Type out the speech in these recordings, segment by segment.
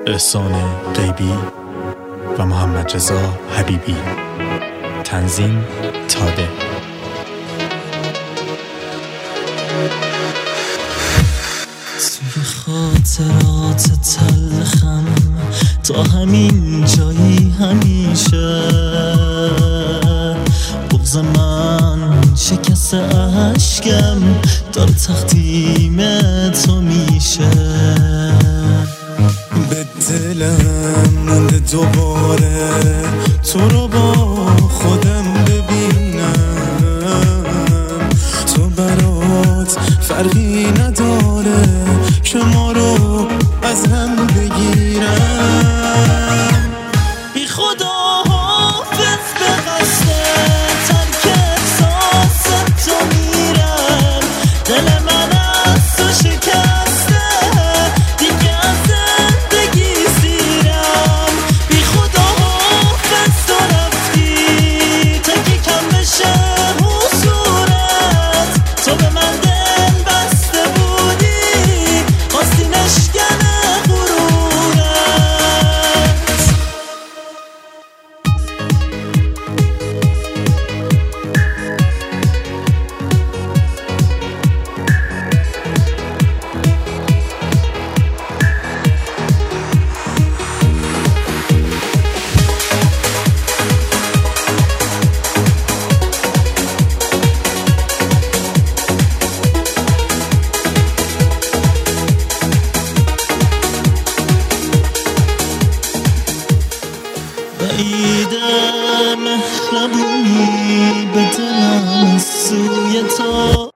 احسان غیبی و محمد رضا حبیبی. تنظیم تاده. توی خاطرات تلخم تا همین جایی همیشه بغض من شکست عشقم داره تختیم تو میشه. به دلم مونده دوباره تو رو با خودم ببینم. تو برات فرقی نداره که ما رو از هم بگیرم. بی خدا حافظ به قصد ترک احساس تو میرم. دل من از تو شکسته دیگه از زندگی سیرم. بی خدا حافظ تو رفتی تا که کم بشه حضورت. تو به من دل بسته بودی خواستی نشکنه غرورت. بعیده مهربونی به دلم از سوی تو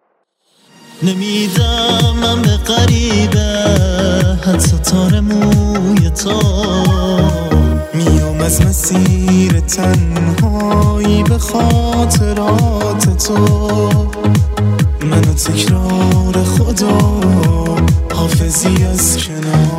نمیدم من به غریبه حتی تار موی تو. میام از مسیر تنهایی به خاطرات تو. منو تکرار خدا حافظی از کنار